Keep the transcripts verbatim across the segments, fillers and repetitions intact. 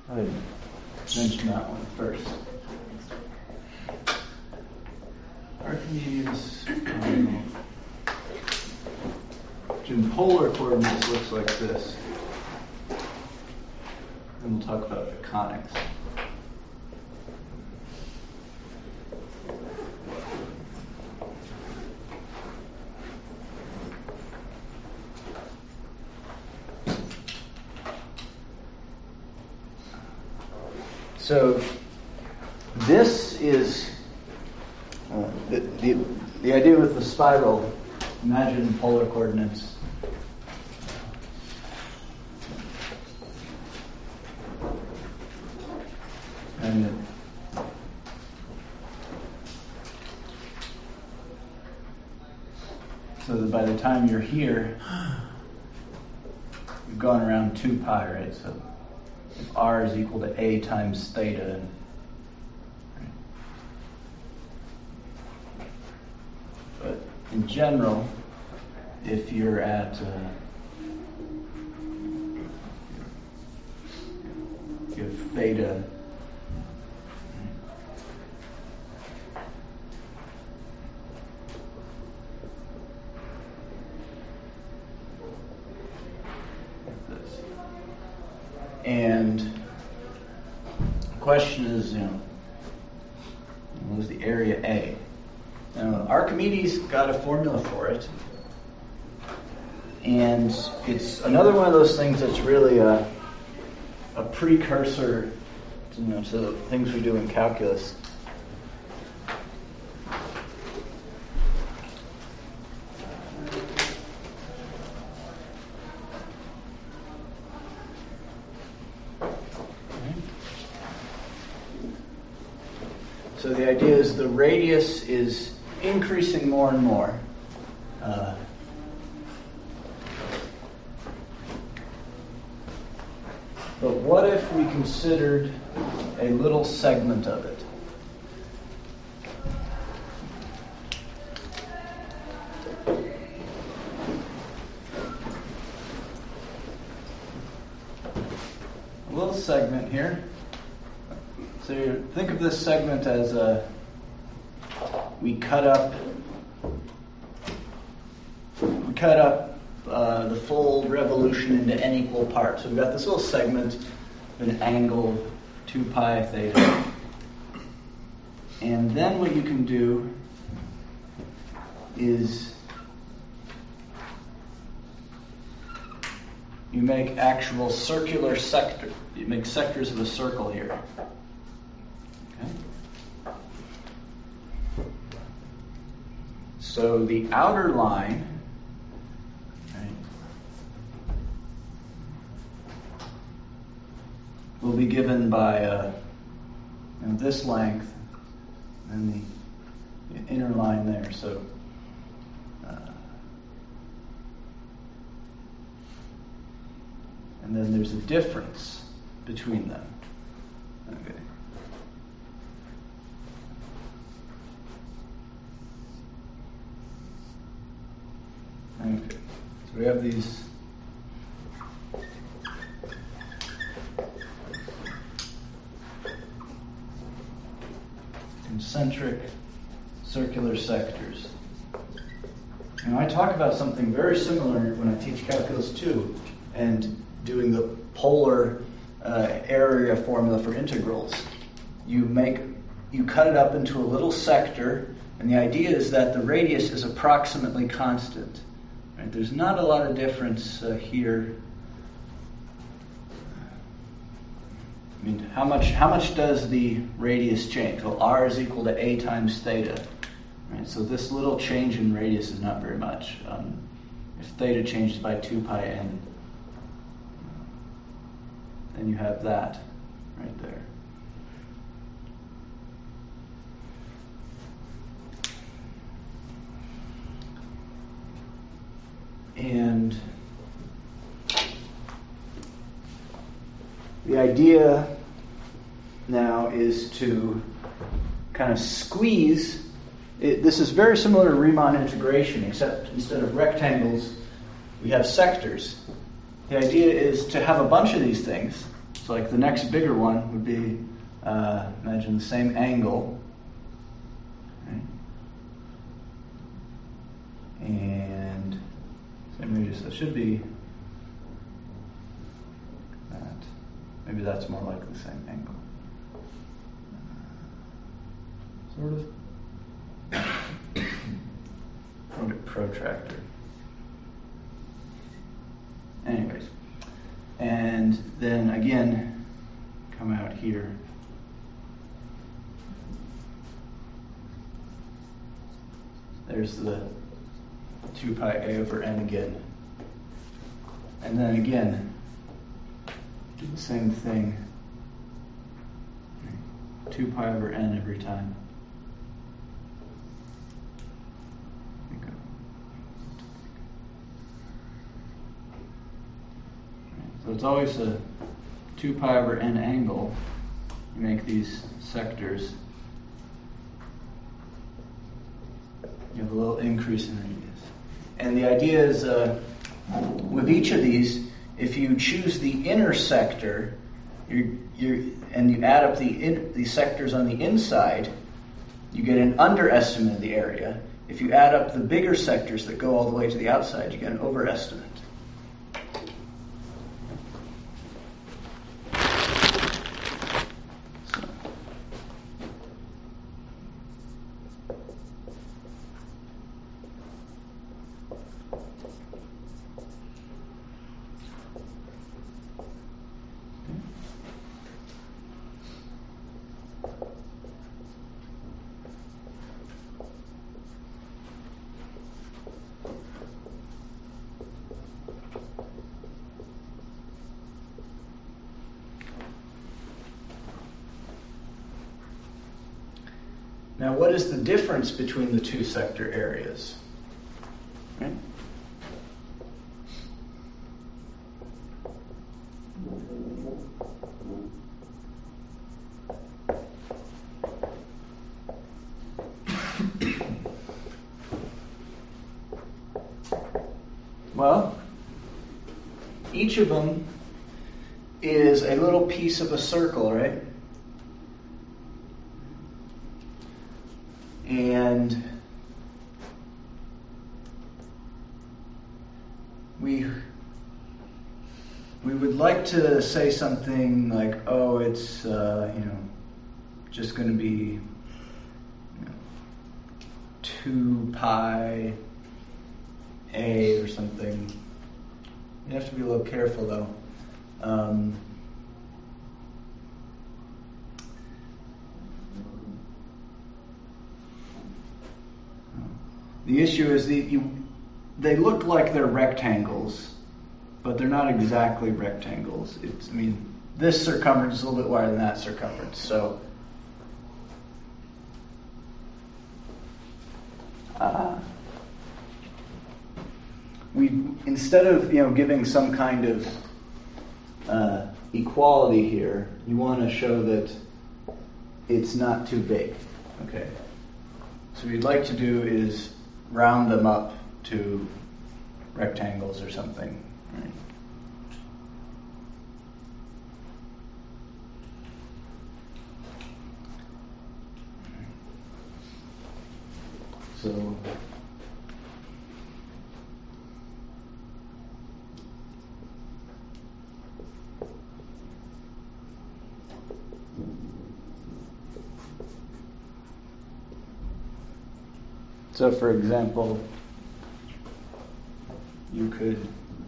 Go ahead. Mention that one first. Archimedes, um, which in polar coordinates looks like this. And we'll talk about the conics. So this is uh, the, the the idea with the spiral. Imagine polar coordinates. And it, so that by the time you're here, you've gone around two pi, right? So if r is equal to a times theta, right? But in general, if you're at uh, you have theta like this. And the question is, you know, what is the area A? Now, Archimedes got a formula for it, and it's another one of those things that's really a a precursor, to, you know, to the things we do in calculus. So the idea is the radius is increasing more and more. Uh, but what if we considered a little segment of it? A little segment here. So you think of this segment as a, we cut up, we cut up uh, the full revolution into n equal parts. So we've got this little segment with an angle of two pi theta. And then what you can do is you make actual circular sector, you make sectors of a circle here. So the outer line, right, will be given by uh, you know, this length and the, the inner line there. So uh, and then there's a difference between them. Okay. Okay, so we have these concentric circular sectors. And I talk about something very similar when I teach calculus two and doing the polar uh, area formula for integrals. You make, you cut it up into a little sector, and the idea is that the radius is approximately constant. Right, there's not a lot of difference uh, here. I mean, how much how much does the radius change? Well, r is equal to a times theta. Right, so this little change in radius is not very much. Um, if theta changes by two pi n, then you have that right there. And the idea now is to kind of squeeze. It, this is very similar to Riemann integration, except instead of rectangles, we have sectors. The idea is to have a bunch of these things. So like the next bigger one would be, uh, imagine the same angle. Right? And same radius, so it should be that. Maybe that's more like the same angle. Sort of. Protractor. Anyways, and then again, come out here. There's the two pi a over n again. And then again, do the same thing. two pi over n every time. So it's always a two pi over n angle. You make these sectors. You have a little increase in radius. And the idea is, uh, with each of these, if you choose the inner sector, you're, you're, and you add up the, in, the sectors on the inside, you get an underestimate of the area. If you add up the bigger sectors that go all the way to the outside, you get an overestimate. Now, what is the difference between the two sector areas? Right? Well, each of them is a little piece of a circle, right? And we we would like to say something like, oh, it's uh, you know just going to be you know, two pi a or something. You have to be a little careful though. Um, The issue is that you, they look like they're rectangles, but they're not exactly rectangles. It's, I mean, this circumference is a little bit wider than that circumference. So, uh, we instead of you know giving some kind of uh, equality here, you want to show that it's not too big. Okay. So what we'd like to do is round them up to rectangles or something. Right? So So, for example, you could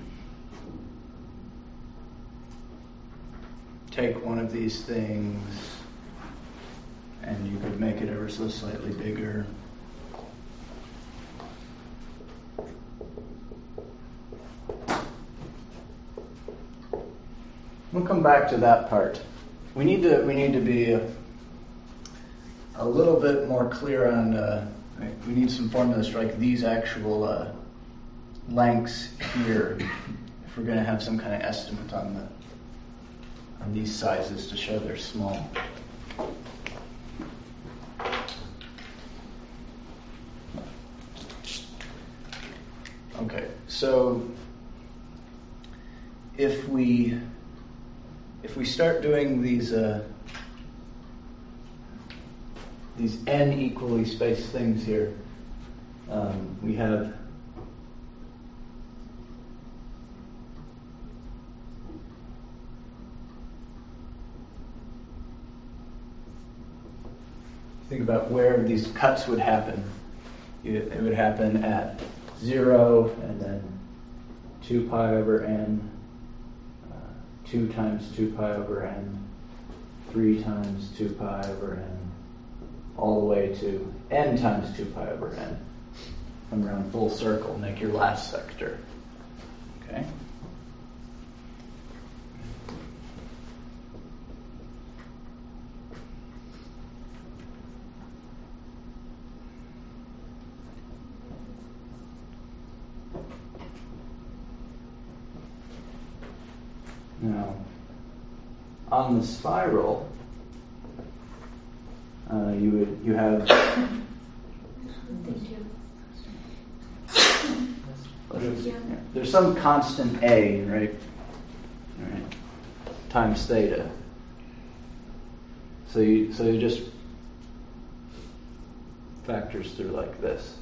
take one of these things and you could make it ever so slightly bigger. We'll come back to that part. We need to we need to be a, a little bit more clear on. Uh, right, we need some formulas for like these actual uh, lengths here if we're going to have some kind of estimate on the on these sizes to show they're small. Okay, so if we if we start doing these uh, these n equally spaced things here, um, we have think about where these cuts would happen. It would happen at zero and then two pi over n, uh, two times two pi over n, three times two pi over n, all the way to n times two pi over n. Come around full circle, make your last sector. Okay? Now, on the spiral, uh, you would you have there's some constant a, right? Right. Times theta. So you so you just factors through like this.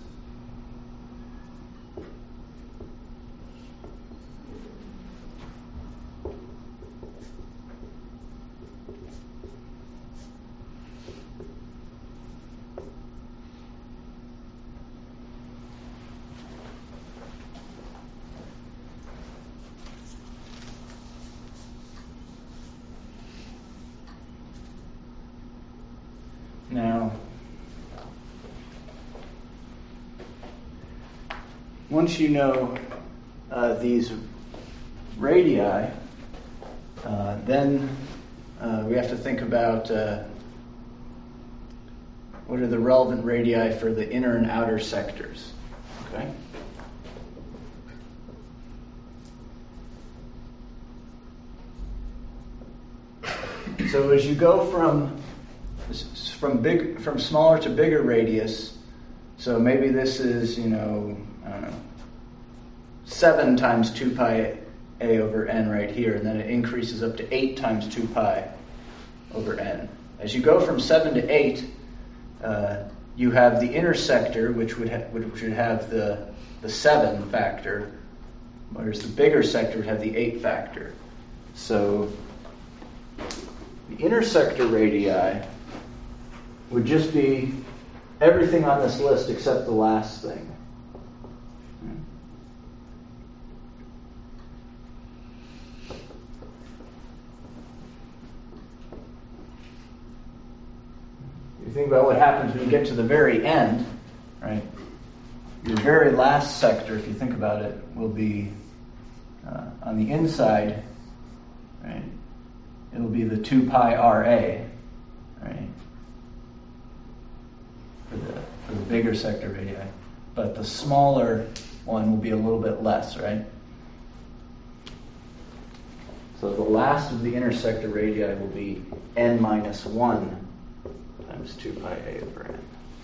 Now, once you know uh, these radii, uh, then uh, we have to think about uh, what are the relevant radii for the inner and outer sectors. Okay? So as you go from from big from smaller to bigger radius, so maybe this is, you know, I don't know, seven times two pi a over n right here, and then it increases up to eight times two pi over n. As you go from seven to eight, uh, you have the inner sector, which would ha- which would have the the seven factor, whereas the bigger sector would have the eight factor. So the inner sector radii would just be everything on this list except the last thing. You think about what happens when you get to the very end, right? Your very last sector, if you think about it, will be uh, on the inside, right? It'll be the two pi R A, right? For the, for the bigger sector radii. But the smaller one will be a little bit less, right? So the last of the inner sector radii will be n minus one times two pi a over n.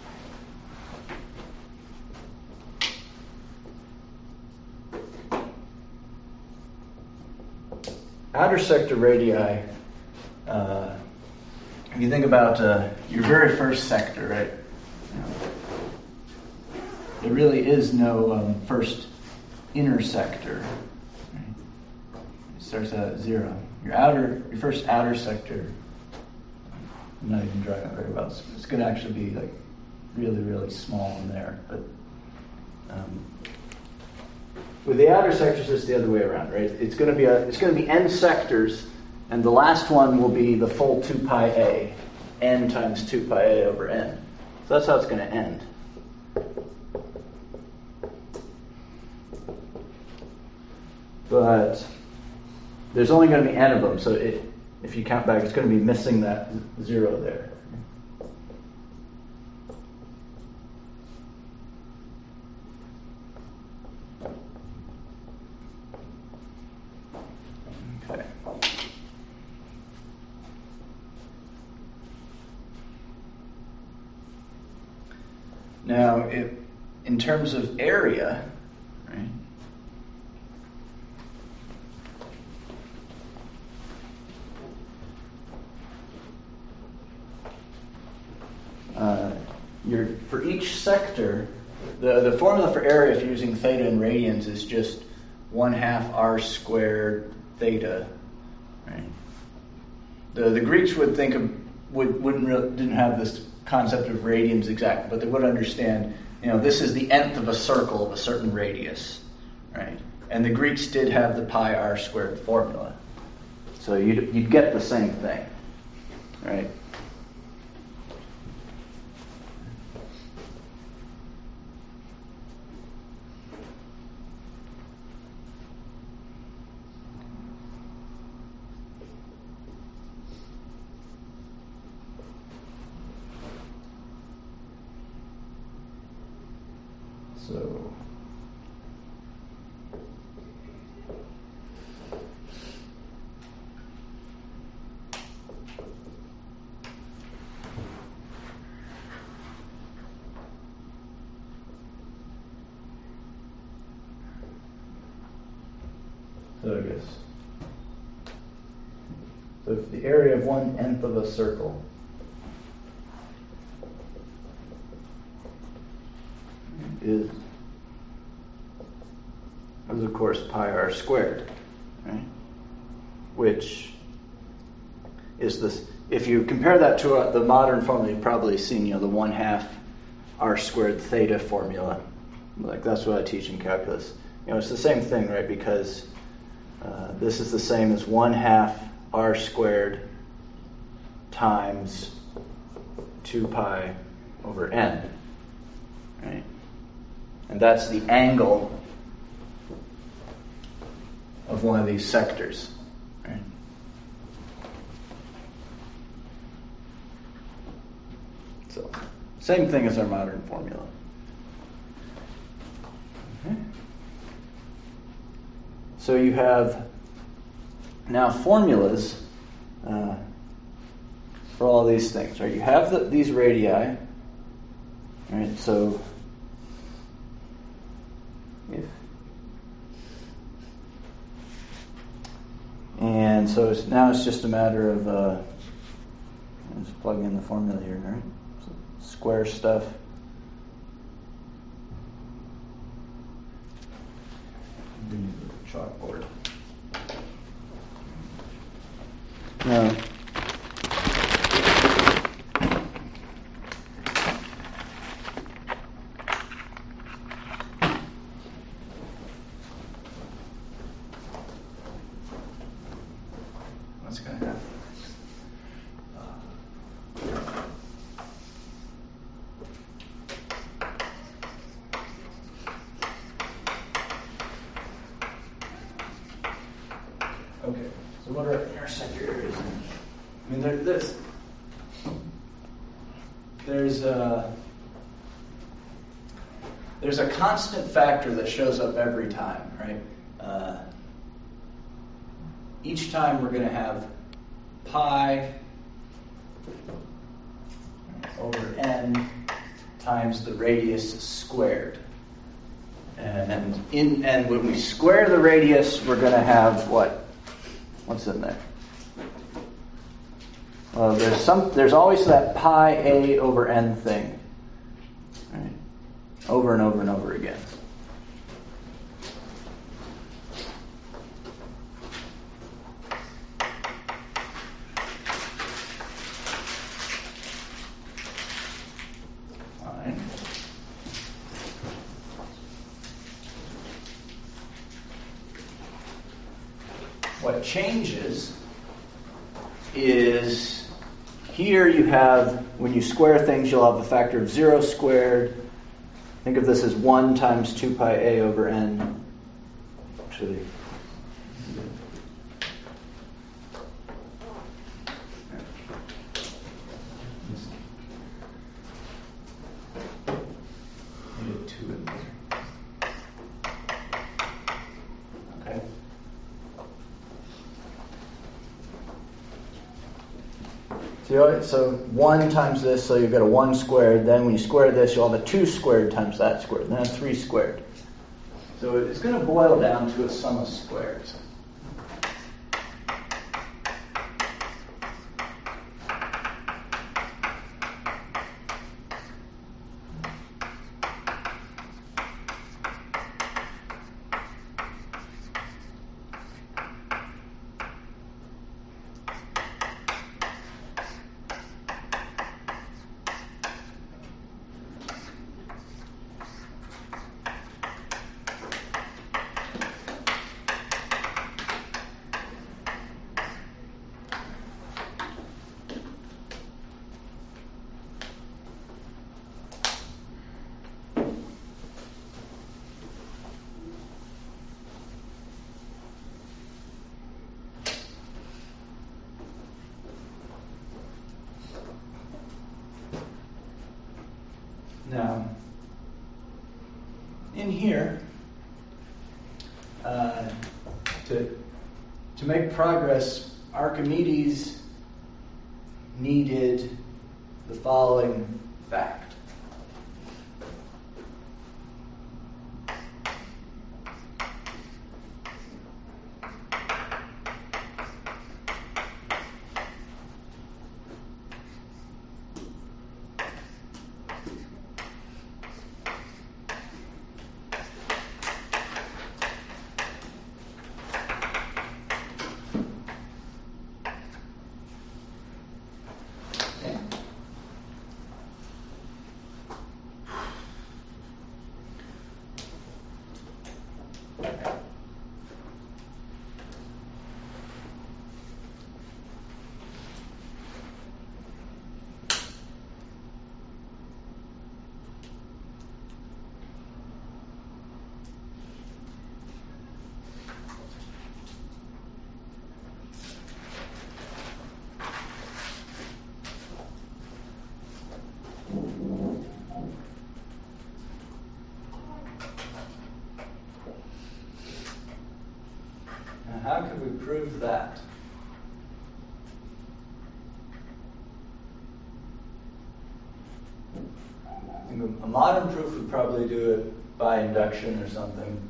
Outer sector radii, uh, if you think about uh, your very first sector, right? You know, there really is no um, first inner sector. Right? It starts out at zero. Your outer, your first outer sector, I'm not even drawing it very well. It's, it's going to actually be like really, really small in there. But um, with the outer sectors, it's the other way around, right? It's going to be a, it's going to be n sectors, and the last one will be the full two pi a, n times two pi a over n. So that's how it's going to end. But there's only going to be n of them, so it, if you count back, it's going to be missing that zero there. Okay. Now, if, in terms of area, right? uh, you're, for each sector, the, the formula for area if you're using theta in radians is just one half r squared theta. Right? The the Greeks would think of would wouldn't really, didn't have this concept of radians exactly, but they would understand. You know, this is the nth of a circle of a certain radius, right? And the Greeks did have the pi r squared formula, so you'd you'd get the same thing, right? So So I guess so if the area of one nth of a circle is is of course pi r squared, right? Which is this. If you compare that to uh, the modern formula, you've probably seen, you know, the one half r squared theta formula. Like that's what I teach in calculus. You know, it's the same thing, right? Because uh, this is the same as one half r squared times two pi over n, right? And that's the angle of one of these sectors, right? So, same thing as our modern formula. Okay. So you have now formulas uh, for all these things, right? You have the, these radii, right? So if and so it's, now it's just a matter of uh, just plug in the formula here, right? So square stuff. Chalkboard. No. What's going to happen? Okay, so what are intersector areas? I mean, there, this, there's a, there's a constant factor that shows up every time, right? Uh, each time we're going to have pi over n times the radius squared. And in and when we square the radius, we're going to have what? What's in there? Well, there's some. There's always that pi a over n thing, right? Over and over and over again. Fine. What changes is here you have, when you square things, you'll have a factor of zero squared. Think of this as one times two pi a over n. Actually, needed two in there. Okay. So, so one times this, so you've got a one squared. Then when you square this, you'll have a two squared times that squared. Then a three squared. So it's going to boil down to a sum of squares. Now, in here, uh, to, to make progress, Archimedes needed the following fact. How could we prove that? I think a modern proof would probably do it by induction or something.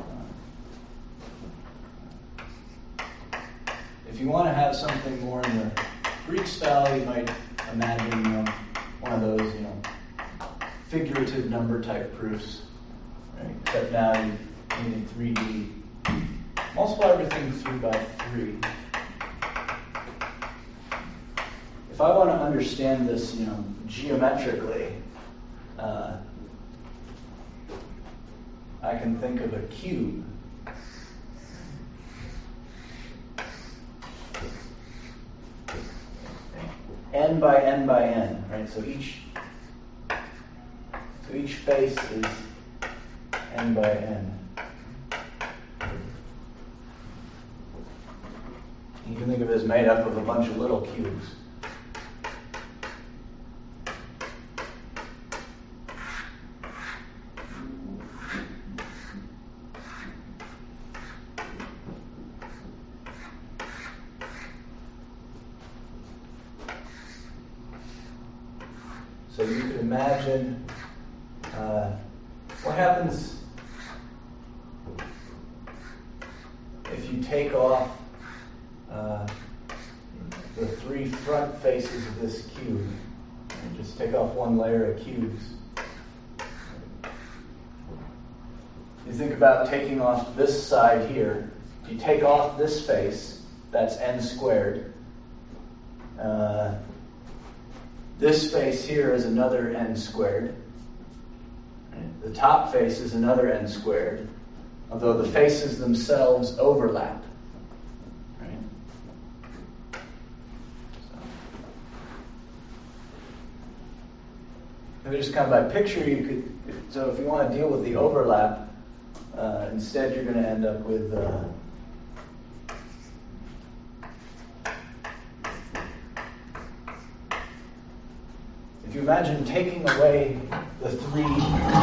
If you want to have something more in the Greek style, you might imagine, you know, one of those, you know, figurative number type proofs, right? Except now you need in three D. Multiply everything through by three. If I want to understand this, you know, geometrically, uh, I can think of a cube. N by n by n, right? So each, so each face is n by n. You can think of it as made up of a bunch of little cubes. So you can imagine uh, what happens if you take off Uh, the three front faces of this cube. And just take off one layer of cubes. You think about taking off this side here. If you take off this face, that's n squared. Uh, this face here is another n squared. The top face is another n squared, although the faces themselves overlap. Maybe just kind of by picture, you could, so if you want to deal with the overlap, uh, instead you're going to end up with uh, if you imagine taking away the three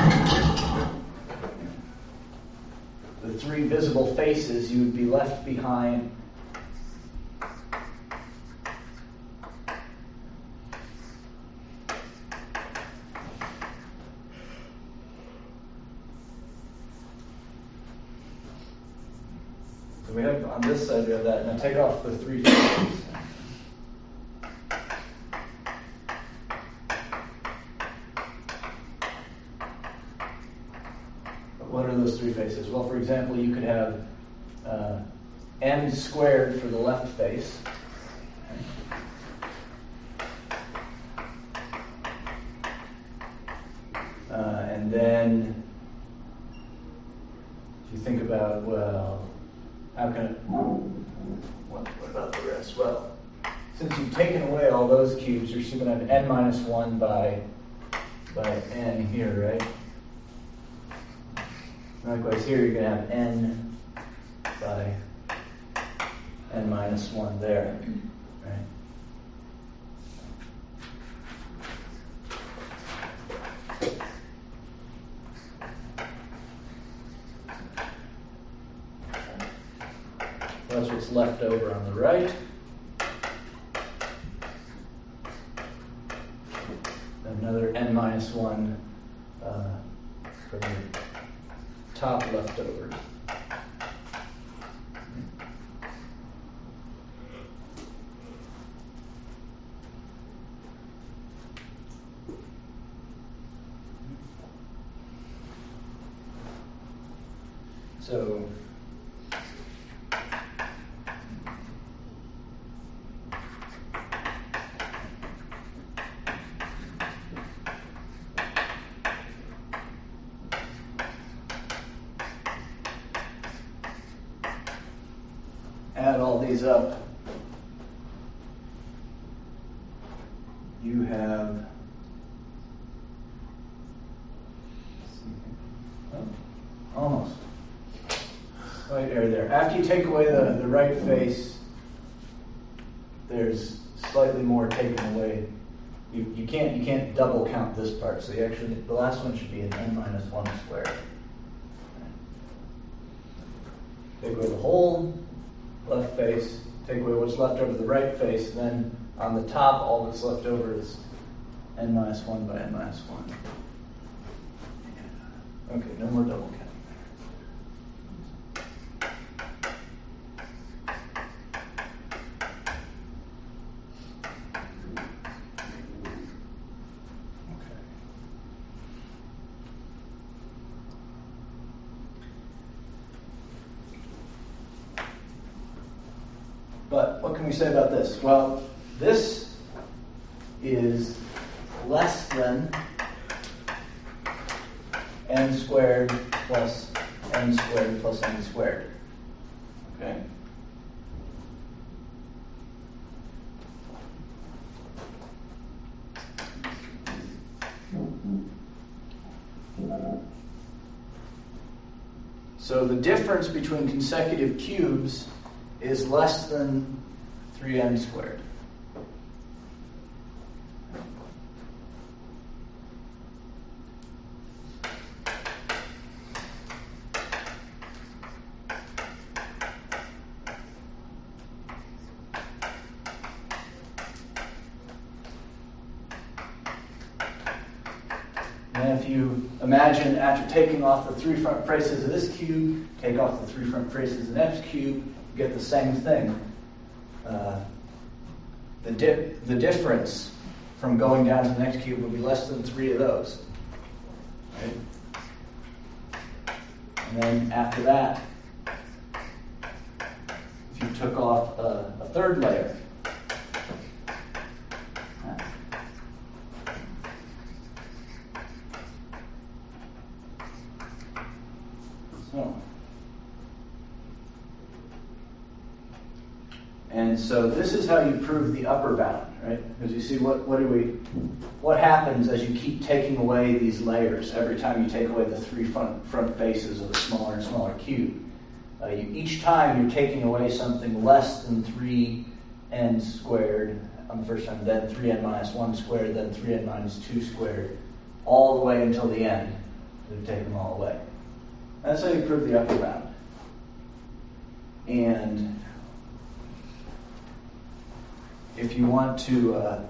the three visible faces, you would be left behind So we have, on this side we have that. Now take off the three faces. What are those three faces? Well, for example, you could have uh, n squared for the left face. Uh, and then if you think about, well, how can it, what, what about the rest? Well, since you've taken away all those cubes, you're still going to have n minus one by, by n here, right? Likewise here, you're going to have n by n minus one there, right? what's left over on the right. Another n minus one uh, for the top leftovers. So add all these up, you have oh, almost right there there. After you take away the, the right face, there's slightly more taken away. You you can't you can't double count this part, so you actually the last one should be an n minus one squared. Take away the whole left face, take away what's left over the right face, and then on the top, all that's left over is n minus one by n minus one. Okay, no more double counting there. But what can we say about this? Well, this is less than n squared plus n squared plus n squared. Okay? So the difference between consecutive cubes is less than three n squared. And if you imagine after taking off the three front faces of this cube, take off the three front faces of the next cube, get the same thing. Uh, the, di- the difference from going down to the next cube will be less than three of those. Right? And then after that, if you took off a, a third layer, so. And so this is how you prove the upper bound, right? Because you see, what, what do we, what happens as you keep taking away these layers every time you take away the three front, front faces of a smaller and smaller cube? Uh, you, each time you're taking away something less than three n squared on the first time, then three n minus one squared, then three n minus two squared, all the way until the end. You take them all away. That's how you prove the upper bound. And if you want to uh,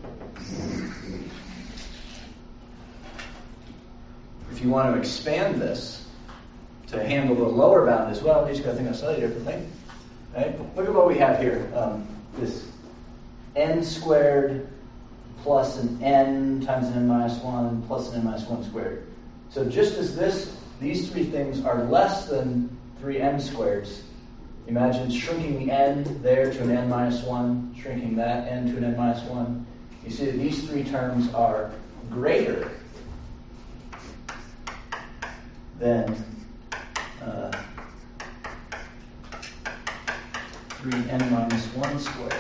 if you want to expand this to handle the lower bound as well, you just got to think of a slightly different thing. Right? Look at what we have here. Um, this n squared plus an n times an n minus one plus an n minus one squared. So just as this, these three things are less than three n squareds, imagine shrinking the n there to an n minus one, shrinking that n to an n minus one. You see that these three terms are greater than uh, three n minus one squared.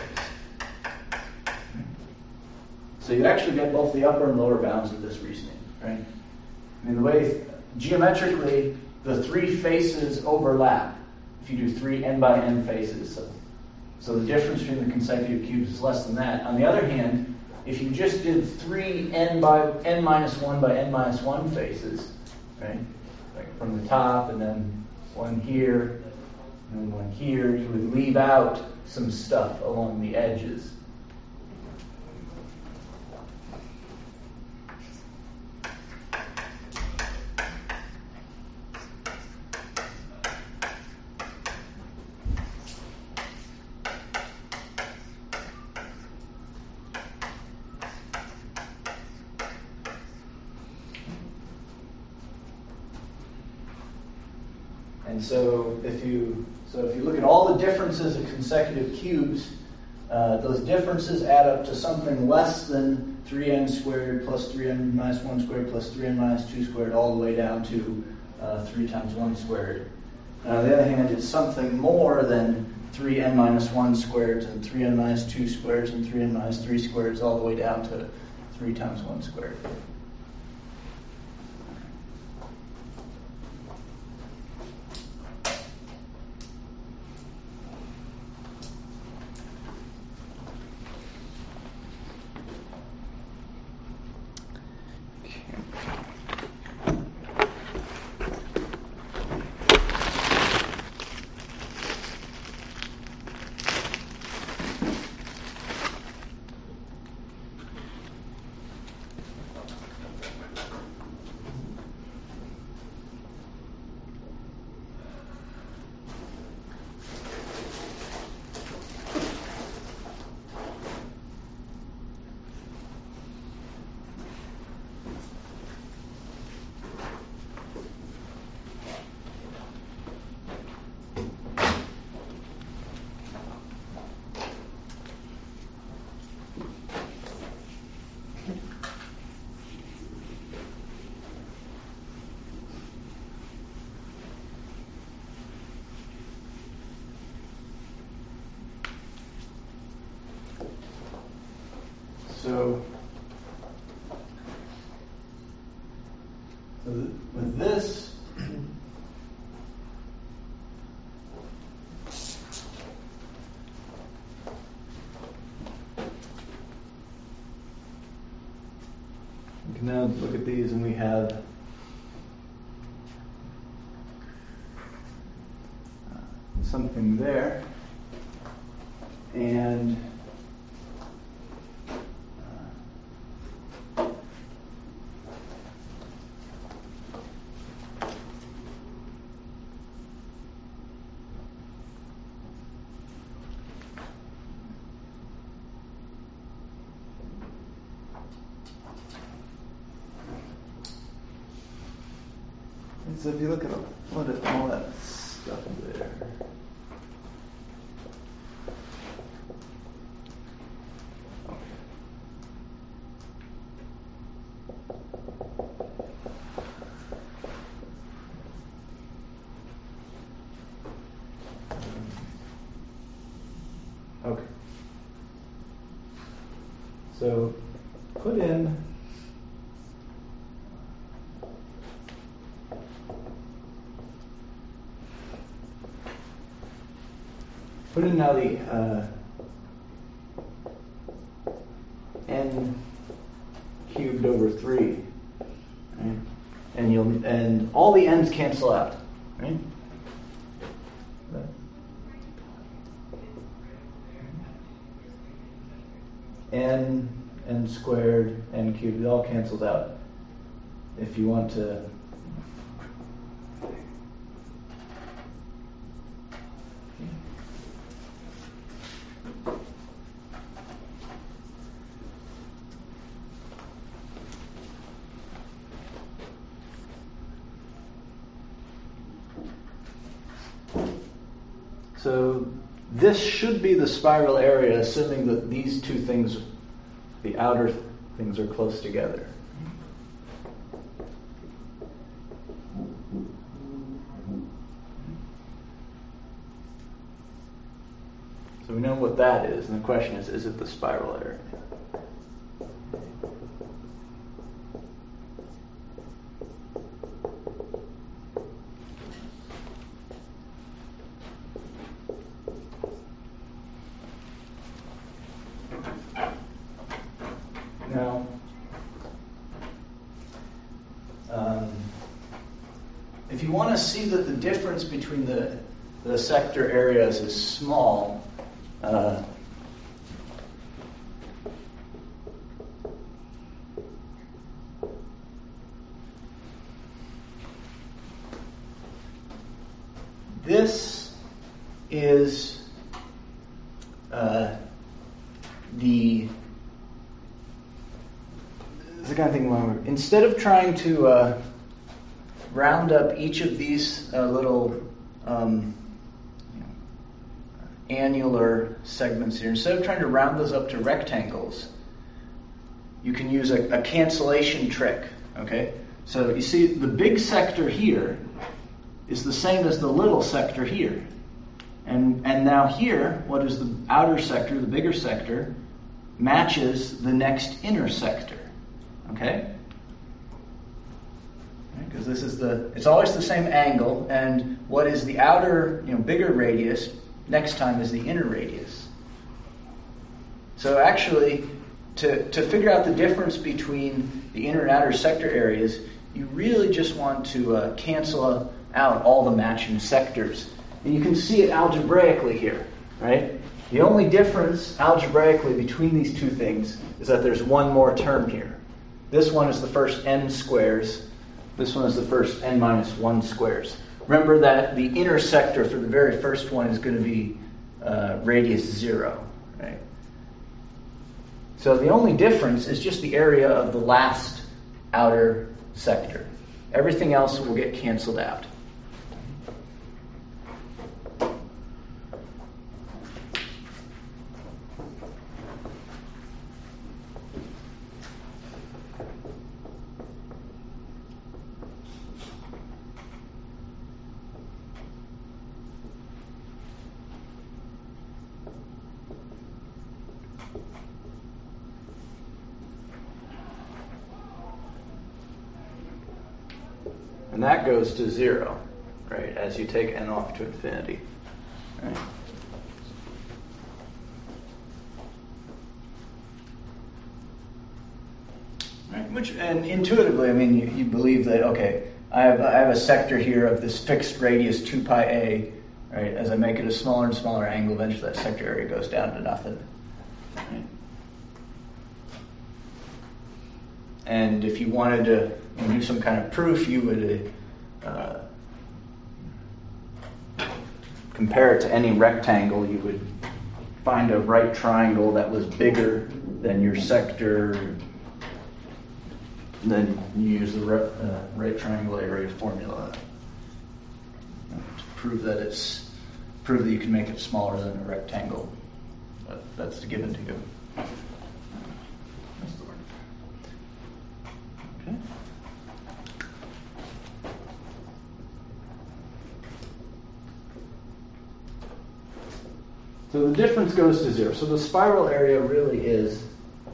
So you actually get both the upper and lower bounds of this reasoning, right? I mean, the way, geometrically, the three faces overlap if you do three n by n faces. So, so the difference between the consecutive cubes is less than that. On the other hand, if you just did three n by n minus one by n minus one faces, right? Like from the top and then one here, And then here you would leave out some stuff along the edges. And so if you so if you look at all the differences of consecutive cubes, uh, those differences add up to something less than three n squared plus three n minus one squared plus three n minus two squared, all the way down to uh, three times one squared. Now, on the other hand, it's something more than three n minus one squareds and three n minus two squareds and three n minus three squareds, all the way down to three times one squared. So, with this, we can now look at these and we have something there, and so if you look at all that, all that stuff there, okay. So put in Put in now the uh, n cubed over three, right? And you'll and all the n's cancel out, right? N, n squared, n cubed, it all cancels out. If you want to. So this should be the spiral area, assuming that these two things, the outer things, are close together. So we know what that is, and the question is, is it the spiral area? Now, um, if you want to see that the difference between the the sector areas is small, uh, this is uh, the the kind of thing where instead of trying to uh, round up each of these uh, little um, you know, annular segments here, instead of trying to round those up to rectangles, you can use a, a cancellation trick. Okay, so you see the big sector here is the same as the little sector here. And and now here, what is the outer sector, the bigger sector, matches the next inner sector. Okay? Because this is the, it's always the same angle, and what is the outer, you know, bigger radius, next time is the inner radius. So actually, to, to figure out the difference between the inner and outer sector areas, you really just want to uh, cancel out all the matching sectors. And you can see it algebraically here, right? The only difference algebraically between these two things is that there's one more term here. This one is the first n squares. This one is the first n minus one squares. Remember that the inner sector for the very first one is going to be uh, radius zero, right? So the only difference is just the area of the last outer sector. Everything else will get canceled out. And that goes to zero, right, as you take n off to infinity. Right? Right? Which, and intuitively, I mean, you, you believe that, okay, I have, I have a sector here of this fixed radius two pi a, right? As I make it a smaller and smaller angle, eventually that sector area goes down to nothing. Right? And if you wanted to you know, do some kind of proof, you would uh, compare it to any rectangle. You would find a right triangle that was bigger than your sector. Then you use the right, uh, right triangle area formula you know, to prove that it's prove that you can make it smaller than a rectangle. But that's the given to you. That's the word. Okay. So the difference goes to zero. So the spiral area really is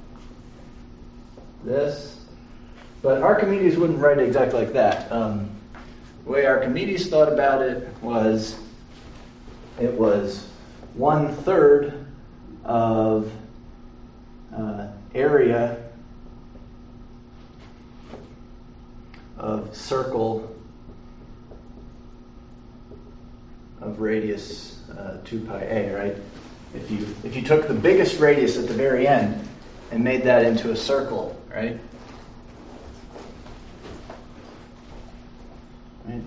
this. But Archimedes wouldn't write it exactly like that. Um, the way Archimedes thought about it was it was one third of uh, area of circle of radius uh, two pi a, right? If you if you took the biggest radius at the very end and made that into a circle, right? Right?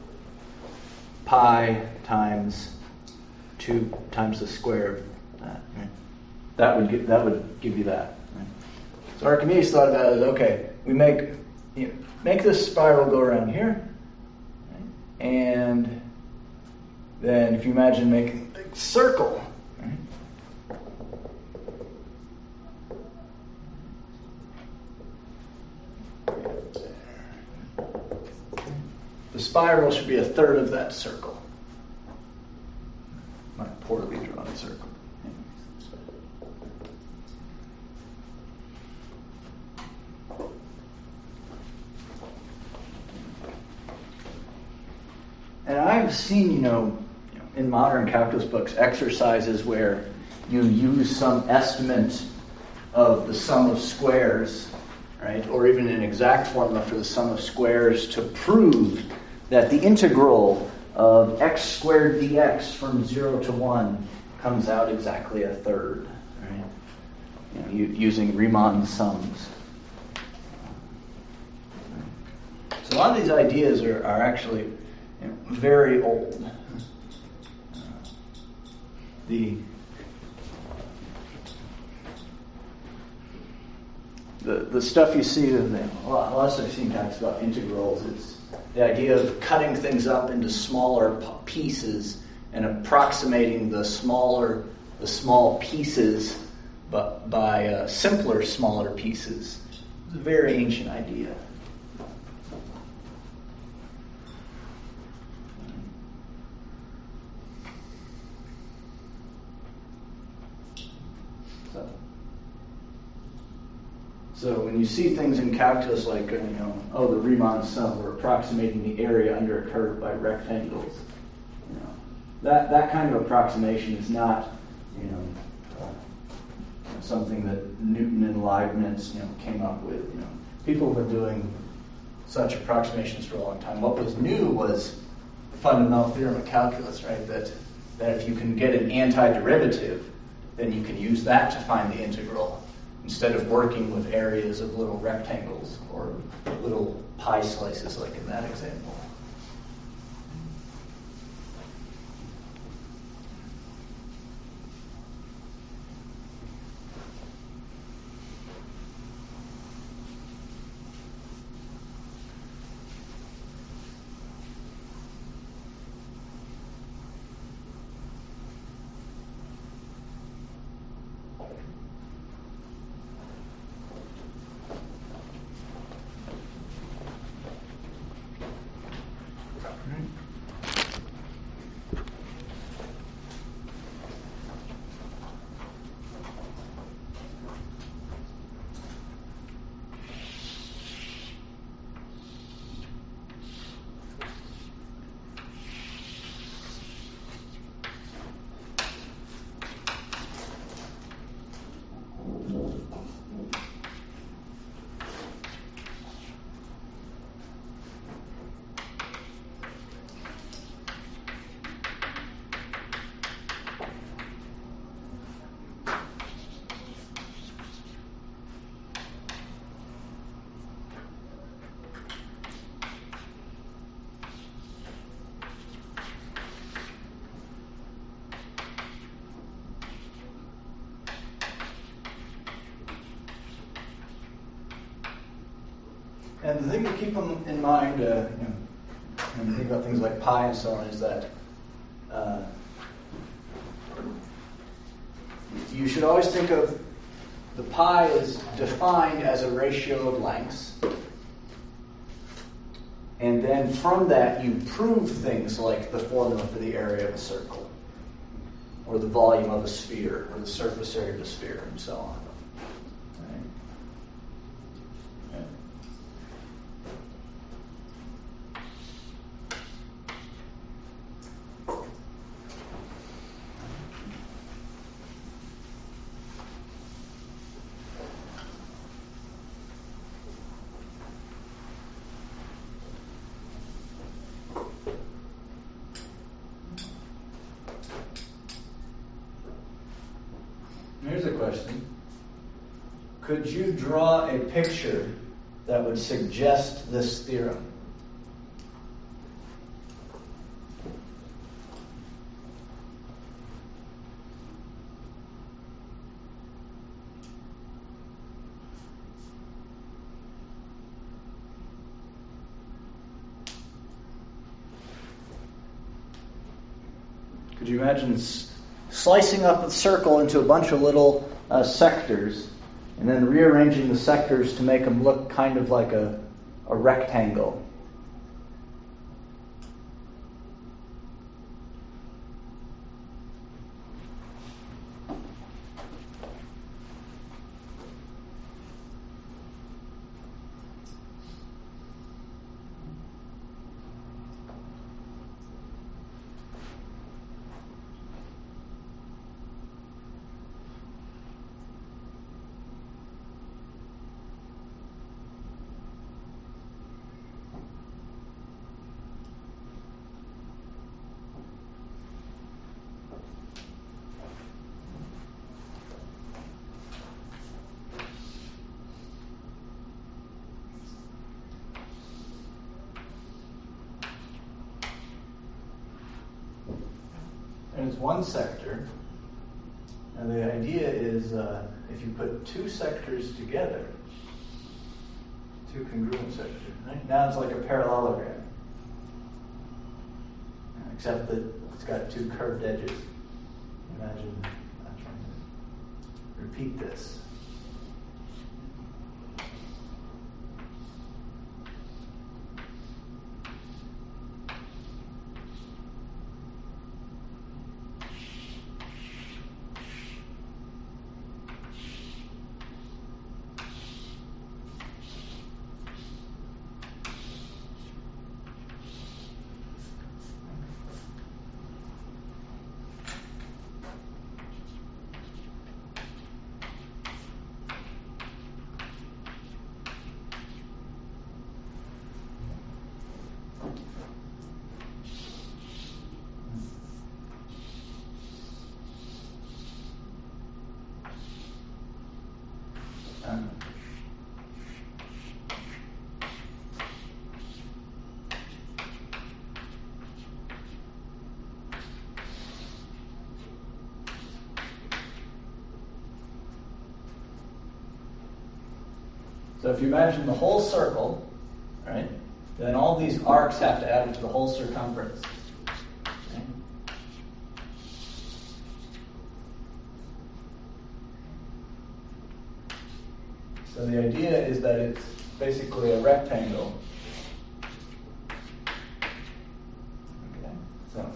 Pi times two times the square of that. Right? That would give, that would give you that. Right? So Archimedes thought about it. Okay, we make you know, make this spiral go around here, right? And then if you imagine making a big circle, right? The spiral should be a third of that circle. My poorly drawn circle. And I've seen, you know, in modern calculus books, exercises where you use some estimate of the sum of squares, right? Or even an exact formula for the sum of squares to prove that the integral of x squared dx from zero to one comes out exactly a third, right? You know, u- using Riemann sums. So a lot of these ideas are, are actually, you know, very old. Uh, the The, the stuff you see, a lot, a lot of stuff you see in talks about integrals, it's the idea of cutting things up into smaller p- pieces and approximating the smaller, the small pieces, but by uh, simpler, smaller pieces. It's a very ancient idea. So. So when you see things in calculus like, you know, oh, the Riemann sum, we're approximating the area under a curve by rectangles. You know, that that kind of approximation is not, you know, uh, something that Newton and Leibniz, you know, came up with. You know, people have been doing such approximations for a long time. What was new was the fundamental theorem of calculus, right? That that if you can get an antiderivative, then you can use that to find the integral, instead of working with areas of little rectangles or little pie slices like in that example. And the thing to keep in mind, uh, you know, when you think about things like pi and so on, is that uh, you should always think of the pi is defined as a ratio of lengths. And then from that, you prove things like the formula for the area of a circle, or the volume of a sphere, or the surface area of a sphere, and so on. Right? Yeah. Here's a question. Could you draw a picture that would suggest this theorem? Could you imagine s- slicing up a circle into a bunch of little uh, sectors, and then rearranging the sectors to make them look kind of like a, a rectangle? is one sector. And the idea is uh, if you put two sectors together, two congruent sectors, right? Now it's like a parallelogram. Except that it's got two curved edges. Imagine I'm trying to repeat this. Um, So if you imagine the whole circle, right, then all these arcs have to add up to the whole circumference. Okay? So the idea is that it's basically a rectangle. Okay, so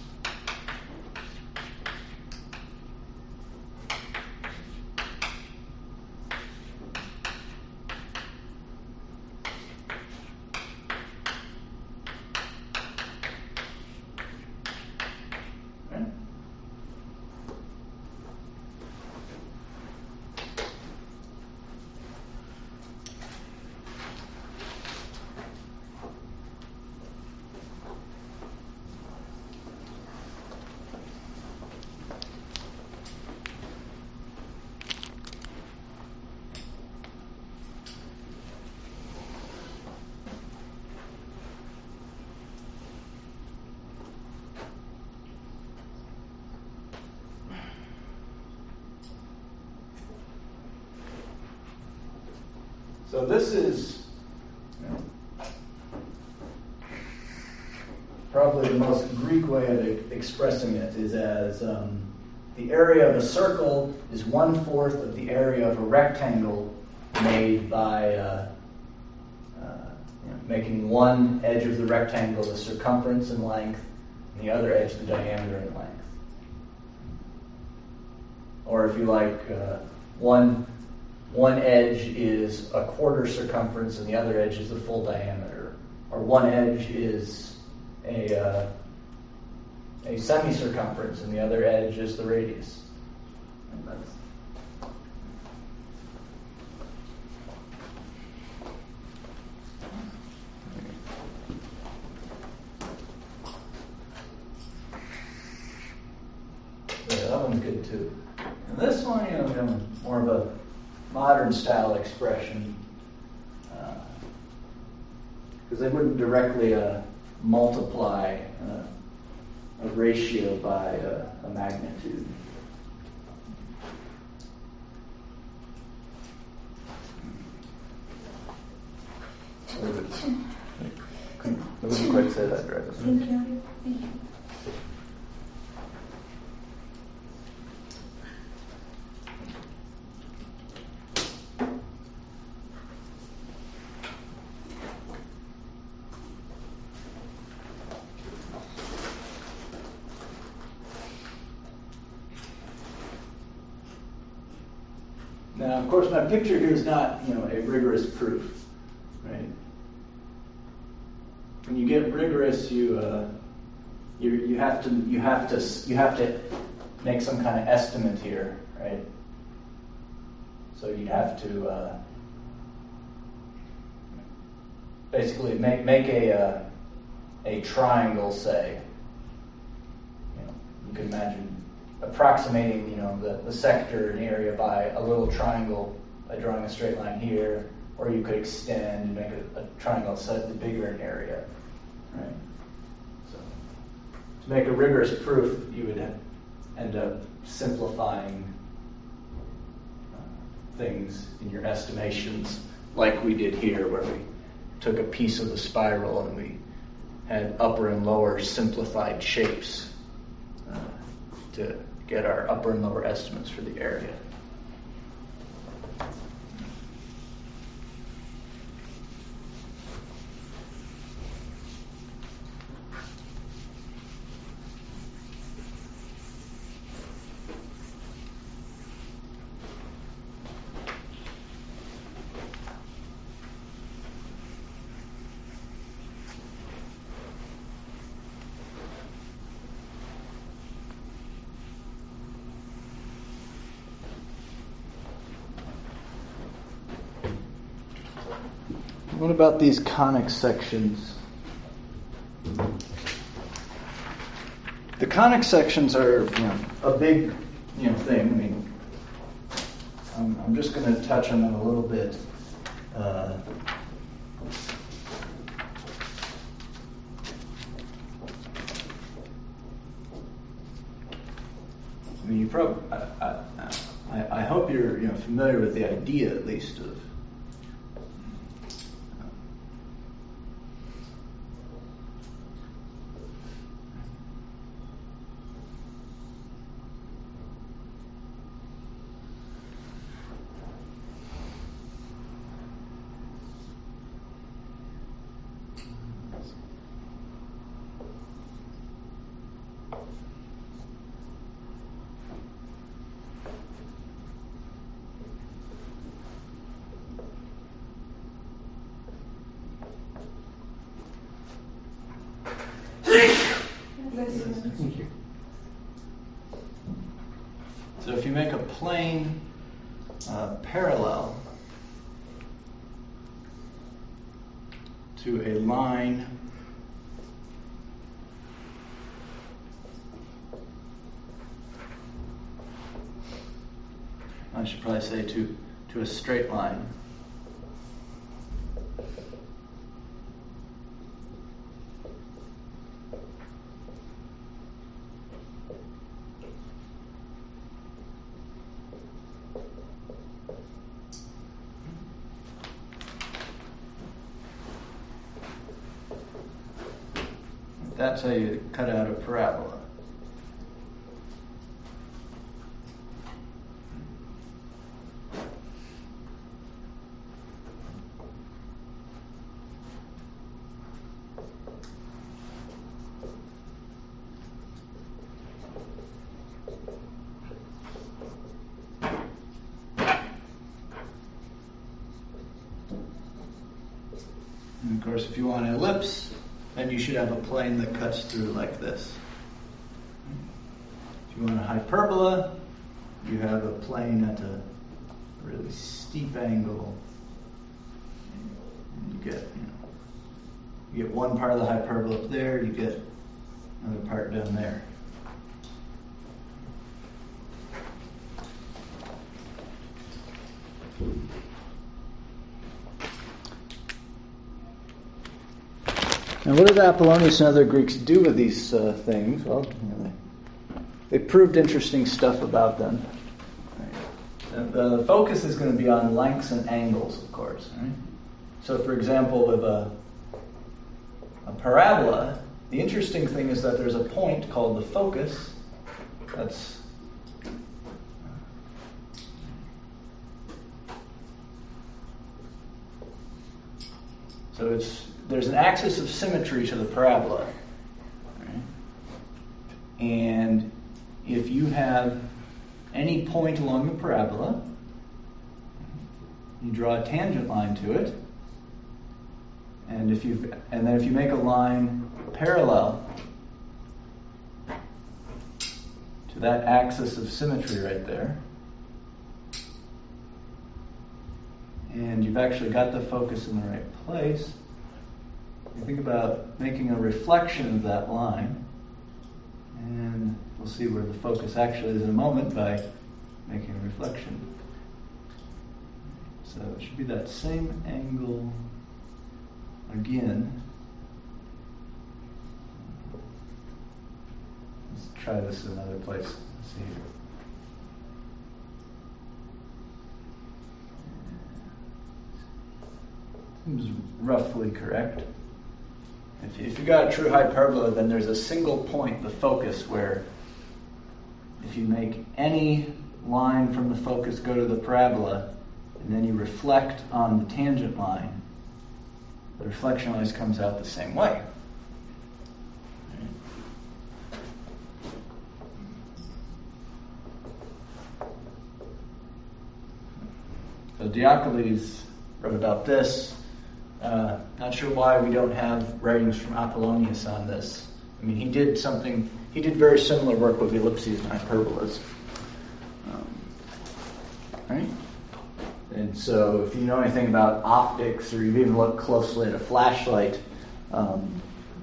So this is, you know, probably the most Greek way of e- expressing it is as um, the area of a circle is one-fourth of the area of a rectangle made by uh, uh, you know, making one edge of the rectangle the circumference and length, and the other edge the diameter and length. Or if you like, uh, one One edge is a quarter circumference and the other edge is the full diameter. Or one edge is a uh, a semi-circumference and the other edge is the radius. And that's yeah, that one's good too. And this one, you know, you know more of a modern style expression, because uh, they wouldn't directly uh, multiply uh, a ratio by uh, a magnitude. I wouldn't quite say that right. Thank you. Thank you. Now, of course, my picture here is not, you know, a rigorous proof, right? When you get rigorous, you uh, you you have to you have to you have to make some kind of estimate here, right? So you have to uh, basically make make a uh, a triangle, say. You know, you can imagine approximating, you know, the, the sector and area by a little triangle by drawing a straight line here, or you could extend and make a, a triangle slightly bigger in area, right? So to make a rigorous proof, you would have, end up simplifying uh, things in your estimations, like we did here, where we took a piece of the spiral and we had upper and lower simplified shapes uh, to get our upper and lower estimates for the area. What about these conic sections? The conic sections are, you know, a big, you know, thing. I mean, I'm, I'm just going to touch on them a little bit. Uh, I mean, you probably. I, I, I hope you're, you know, familiar with the idea, at least, of. So if you make a plane uh, parallel to a line I should probably say to, to a straight line. That's how you cut out a parabola. And of course, if you want an ellipse, then you should have a plane that cuts through like this. If you want a hyperbola, you have a plane at a really steep angle. And you get, you know, you get one part of the hyperbola up there, you get another part down there. Now, what did Apollonius and other Greeks do with these uh, things? Well, you know, they, they proved interesting stuff about them. Right. And the focus is going to be on lengths and angles, of course. Right? So, for example, with a, a parabola, the interesting thing is that there's a point called the focus. That's so it's there's an axis of symmetry to the parabola. Right? And if you have any point along the parabola, you draw a tangent line to it, and if you and then if you make a line parallel to that axis of symmetry right there, and you've actually got the focus in the right place, you think about making a reflection of that line, and we'll see where the focus actually is in a moment by making a reflection. So it should be that same angle again. Let's try this in another place. let's see here. Seems roughly correct. If, if you've got a true hyperbola, then there's a single point, the focus, where if you make any line from the focus go to the parabola, and then you reflect on the tangent line, the reflection always comes out the same way. So Diocles wrote about this. Uh, not sure why we don't have writings from Apollonius on this. I mean, he did something, he did very similar work with ellipses and hyperbolas. Um, right? And so if you know anything about optics, or you've even looked closely at a flashlight, um,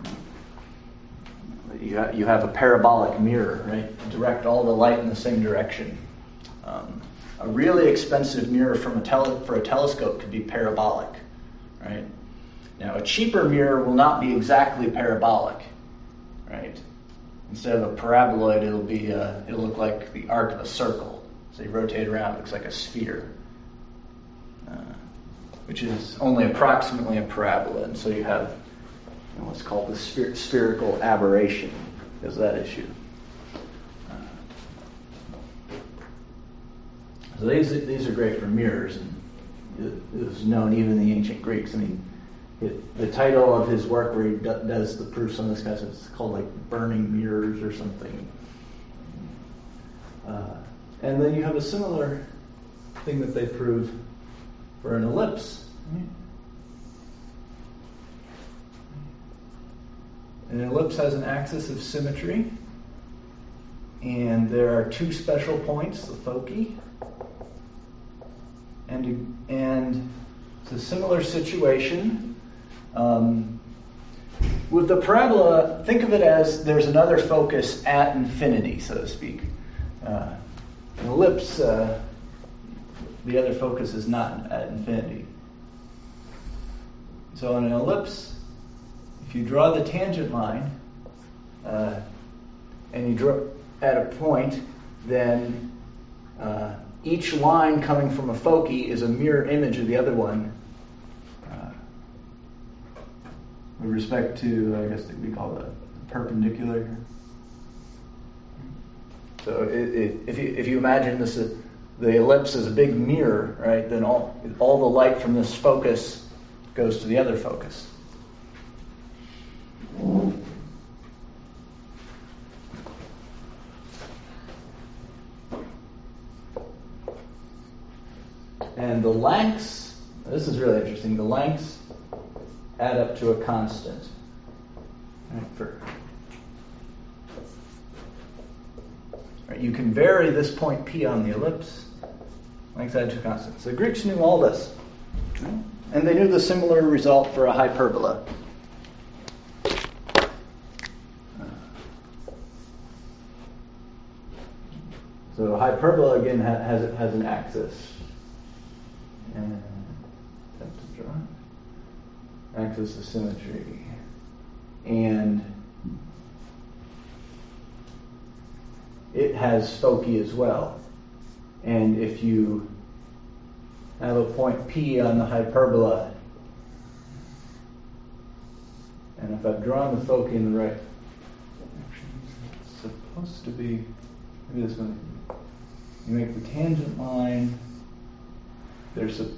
you, ha- you have a parabolic mirror, right? Direct all the light in the same direction. Um, a really expensive mirror from a tele- for a telescope could be parabolic, right? Now, a cheaper mirror will not be exactly parabolic, right? Instead of a paraboloid, it'll be uh, it'll look like the arc of a circle. So you rotate around, it looks like a sphere. Uh, which is only approximately a parabola, and so you have you know, what's called the spher- spherical aberration because of that issue. Uh, so these these are great for mirrors, and it, it was known even in the ancient Greeks. I mean, it, the title of his work where he do, does the proofs on this guy is called like Burning Mirrors or something. Uh, and then you have a similar thing that they prove for an ellipse. An ellipse has an axis of symmetry, and there are two special points, the foci, and and it's a similar situation. Um, with the parabola, think of it as there's another focus at infinity, so to speak. Uh, an ellipse, uh, the other focus is not at infinity. So on an ellipse, if you draw the tangent line, uh, and you draw at a point, then uh, each line coming from a foci is a mirror image of the other one. Uh, with respect to, I guess we call it perpendicular. So it, it, if you if you imagine this. Uh, the ellipse is a big mirror, right? Then all all the light from this focus goes to the other focus. And the lengths, this is really interesting, the lengths add up to a constant. Right, for, right, you can vary this point P on the ellipse. Length add to a constant. So the Greeks knew all this. Right? And they knew the similar result for a hyperbola. So hyperbola again has has an axis. And attempt to draw it. Axis of symmetry. And it has foci as well. And if you have a point P on the hyperbola, and if I've drawn the foci in the right direction, it's supposed to be, maybe this one, you make the tangent line, there's a,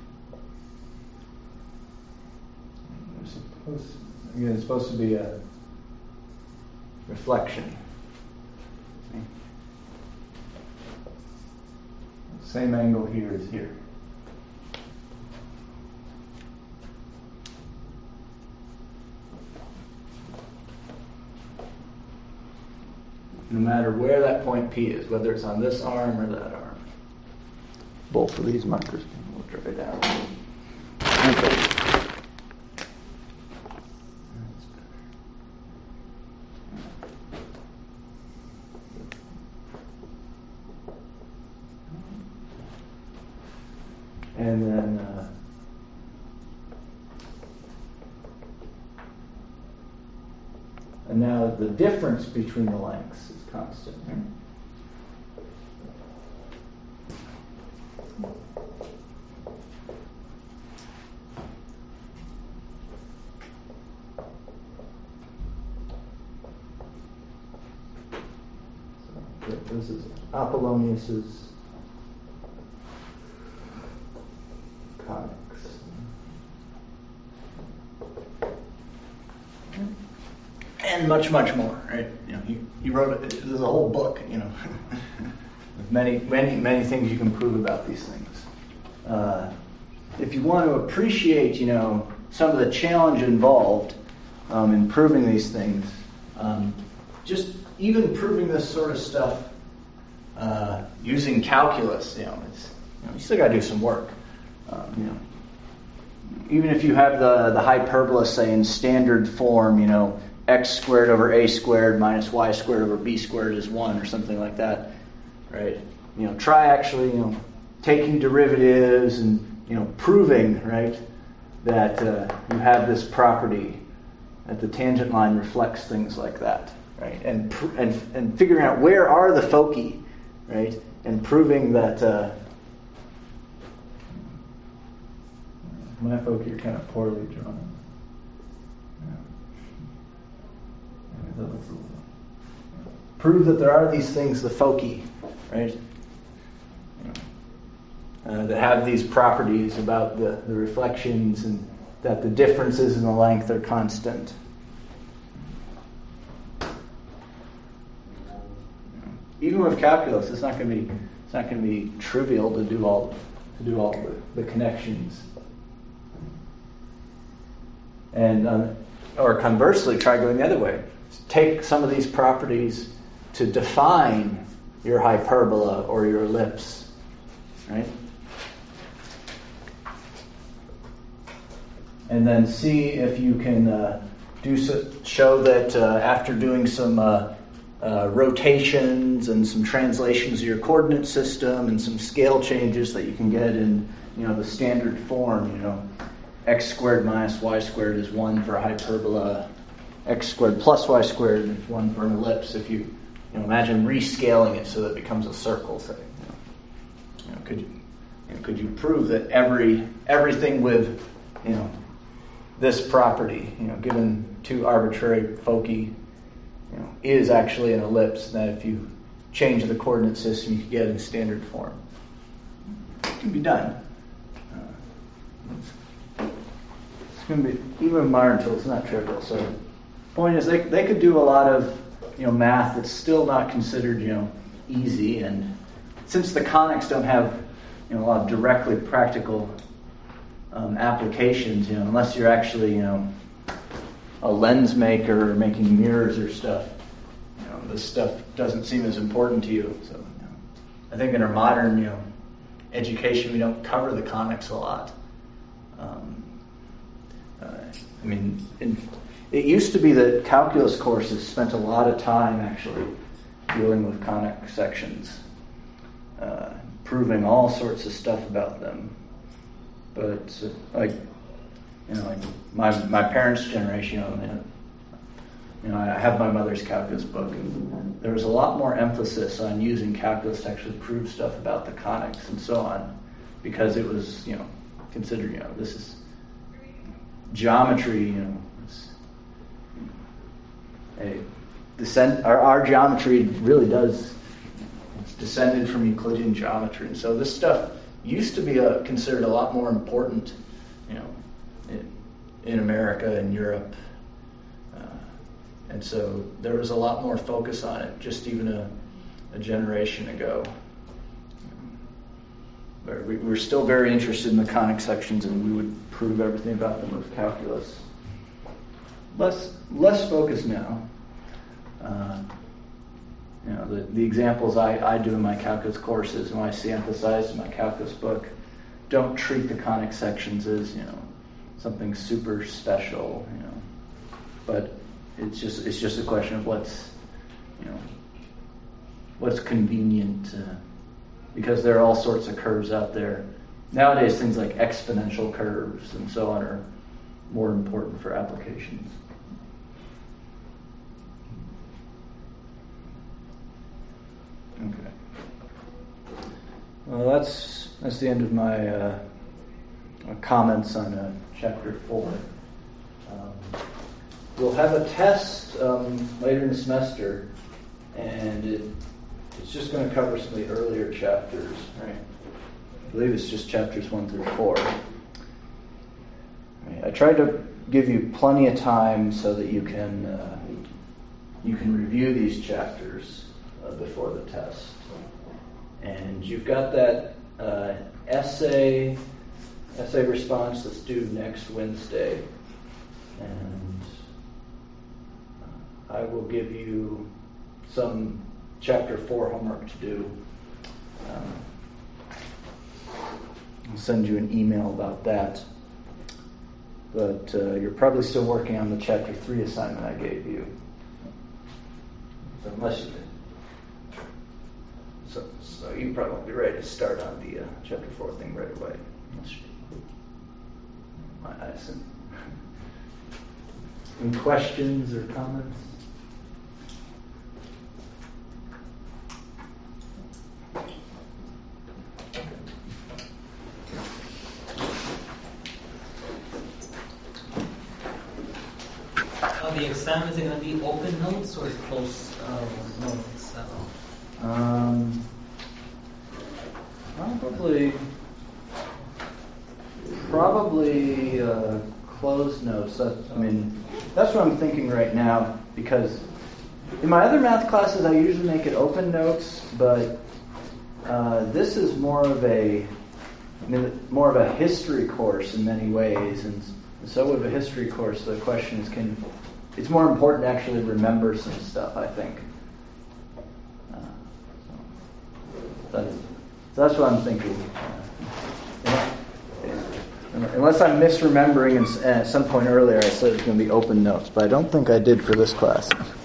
there's supposed, again, it's supposed to be a reflection. Same angle here as here. No matter where that point P is, whether it's on this arm or that arm. Both of these markers, we'll try it out. Okay. And then uh, and now the difference between the lengths is constant. Right? This is Apollonius's conics. And much, much more, right? You know, he, he wrote it. There's a whole book, you know, with many, many, many things you can prove about these things. Uh, if you want to appreciate, you know, some of the challenge involved um, in proving these things, um, just even proving this sort of stuff uh, using calculus, you know, it's you, know, you still got to do some work. Um, you know, even if you have the the hyperbola, say in standard form, you know, x squared over a squared minus y squared over b squared is one or something like that, right? You know, try actually, you know, taking derivatives and, you know, proving, right, that uh, you have this property, that the tangent line reflects things like that, right? And pr- and and figuring out where are the foci, right? And proving that uh, my foci are kind of poorly drawn. Prove that there are these things, the foci, right? Uh, that have these properties about the, the reflections and that the differences in the length are constant. Even with calculus, it's not going to be it's not going to be trivial to do all to do all the, the connections. And um, or conversely, try going the other way. Take some of these properties to define your hyperbola or your ellipse, right? And then see if you can uh, do so, show that uh, after doing some uh, uh, rotations and some translations of your coordinate system and some scale changes that you can get in, you know, the standard form, you know, x squared minus y squared is one for a hyperbola. X squared plus y squared is one for an ellipse. If you, you know, imagine rescaling it so that it becomes a circle, say, you know, you know, could you, you know, could you prove that every everything with, you know, this property, you know, given two arbitrary foci, you know, is actually an ellipse? And that if you change the coordinate system, you can get it in standard form. It can be done. Uh, it's going to be even with modern tools, it's not trivial. So. Point is, they they could do a lot of, you know, math that's still not considered, you know, easy. And since the conics don't have, you know, a lot of directly practical um, applications, you know, unless you're actually, you know, a lens maker or making mirrors or stuff, you know, this stuff doesn't seem as important to you. So, you know, I think in our modern, you know, education, we don't cover the conics a lot. Um, uh, I mean, in It used to be that calculus courses spent a lot of time actually dealing with conic sections, uh, proving all sorts of stuff about them. But uh, like, you know, like my my parents' generation, you know, they, you know, I have my mother's calculus book, and there was a lot more emphasis on using calculus to actually prove stuff about the conics and so on, because it was, you know, considered, you know, this is geometry, you know. A descent, our, our geometry really does, it's descended from Euclidean geometry. And so this stuff used to be a, considered a lot more important, you know, in, in America and Europe. Uh, and so there was a lot more focus on it just even a, a generation ago. But we, we're still very interested in the conic sections, and we would prove everything about them with calculus. Less less focus now. Uh, you know, the, the examples I, I do in my calculus courses, and I see emphasized in my calculus book, don't treat the conic sections as, you know, something super special, you know. But it's just it's just a question of what's, you know, what's convenient, uh, because there are all sorts of curves out there. Nowadays, things like exponential curves and so on are more important for applications. Okay. Well, that's that's the end of my uh, comments on uh, chapter four. Um, we'll have a test um, later in the semester, and it it's just going to cover some of the earlier chapters, right? I believe it's just chapters one through four. Right. I tried to give you plenty of time so that you can uh, you can review these chapters uh, before the test. And you've got that uh, essay essay response that's due next Wednesday, and I will give you some chapter four homework to do. Um, I'll send you an email about that. But uh, you're probably still working on the chapter three assignment I gave you. So unless you so, so you probably won't be ready to start on the uh, chapter four thing right away. My eyes. Any questions or comments? The exam, is it going to be open notes or closed uh, notes? Uh, Um, probably, probably uh, closed notes. That, I mean, that's what I'm thinking right now, because in my other math classes I usually make it open notes, but uh, this is more of a, I mean, more of a history course in many ways, and so with a history course, the question is, can it's more important to actually remember some stuff, I think. Uh, so that's, so that's what I'm thinking. Uh, unless I'm misremembering, and at some point earlier I said it was going to be open notes, but I don't think I did for this class.